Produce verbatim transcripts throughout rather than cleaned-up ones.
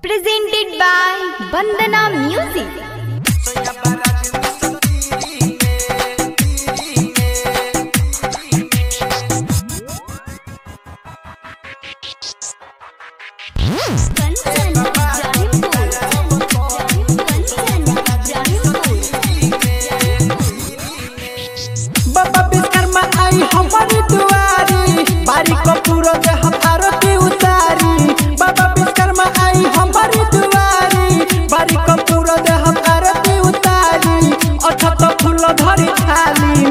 Presented by Bandana Music. बाबा विश्वकर्मा आई हमारी दुआरी, बारी कपूर दे हम आरती उतारी। बाबा विश्वकर्मा आई हमारी दुआरी, बारी कपूर दे हम आरती उतारी। अठत फूल धरी थाली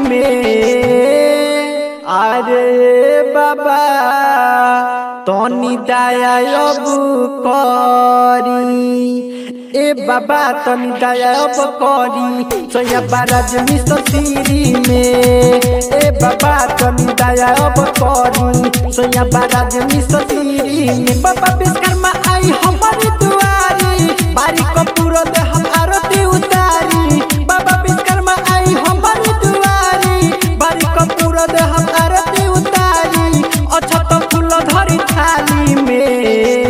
में, अरे बाबा तनी दया अब करी, ए बाबा तनी दया अब करी। सोया बाराज मिसतीरी में, ए बाबा तनी दया अब करी। सोया बाराज मिसतीरी में, बाबा विश्वकर्मा आई हमारी दुआरी, बारी कपूर दे हम आरती उतारी। बाबा विश्वकर्मा आई हमारी दुआरी, बारी कपूर दे हम आरती उतारी। अछत फूल धरी थाली में,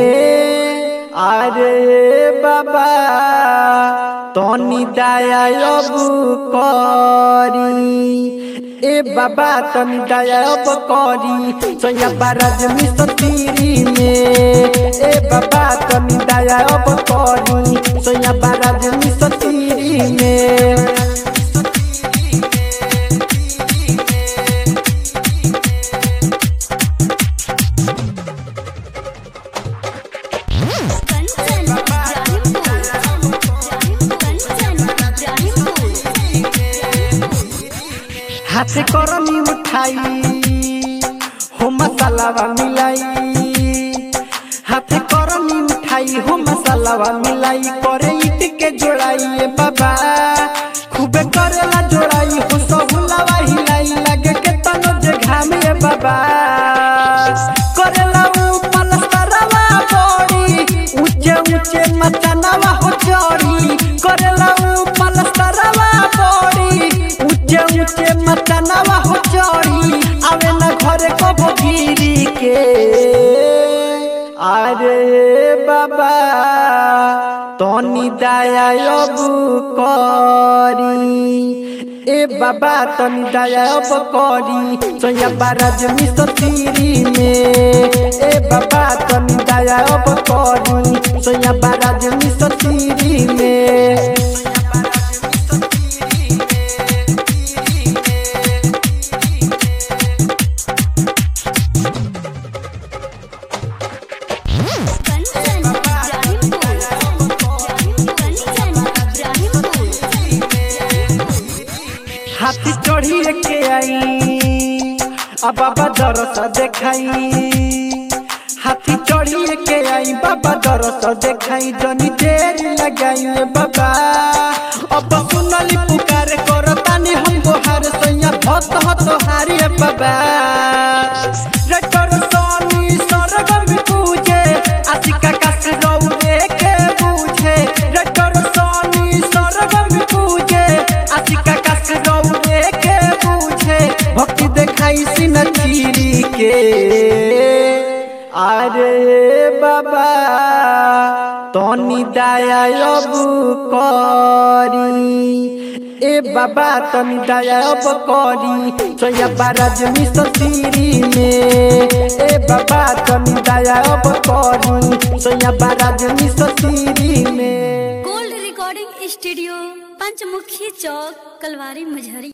अरे बाबा तनी दया अब करी, ए बाबा तनी दया अब करी। सोया बाराज मिसतीरी में, ए बाबा तनी दया अब करी। सोया बाराज मिसतीरी में। हाथ करनी उठाई हो मसालावा मिलाई, हाथ करनी उठाई हो मसालावा मिलाई। करे ईट के जोड़ाई ए बाबा, खूबे करेला जोड़ाई हो सबुलावा हिलाई। लगे के तनो जे घाम ए बाबा, करेला ऊ पलस्तरवा बड़ी, ऊंचे ऊंचे मचानावा हो चढ़ी। करेला ऊ पलस्तरवा बड़ी, ऊंचे ऊंचे मचानावा हो चढ़ी। आवे न घरे को भगिरी के, अरे बाबा तनी दया अब करी, ए बाबा तनी दया अब करी। सोया बाराज मिसतीरी में, ए बाबा तनी दया अब करी। सोया बाराज मिसतीरी में। हाथी चढ़ी के आई अब बाबा दरस देखाई, हाथी चढ़ी के आई बाबा दरस देखाई। जनी देर लगाई ए बाबा, अब सुनली पुकार करतानी हम गोहार। सैया भक्त हत हारी ए बाबा, रेटर सोनी सरगम पूजे, आशिका काश रौरे के पूजे। रेटर सोनी सरगम पूजे, आशिका काश रौरे के पूजे। भक्ति देखाई सीना चीरी के, अरे बाबा तनी दया अब करी, ए बाबा तनी दया अब करी। सोया बाराज मिसतीरी में, ए बाबा तनी दया अब करी। सोया बाराज मिसतीरी में। Gold recording studio, Panchmukhi Chowk, Kalwari, मझरी।